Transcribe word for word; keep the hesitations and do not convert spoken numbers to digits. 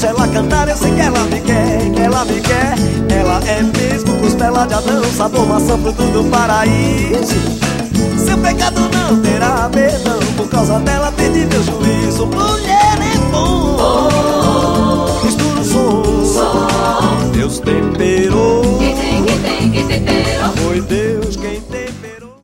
Deixa ela cantar, eu sei que ela me quer, que ela me quer. Ela é mesmo costela de Adão, sabor maçã, fruto do paraíso. Seu pecado não terá perdão, por causa dela perdi meu juízo. Mulher é bom.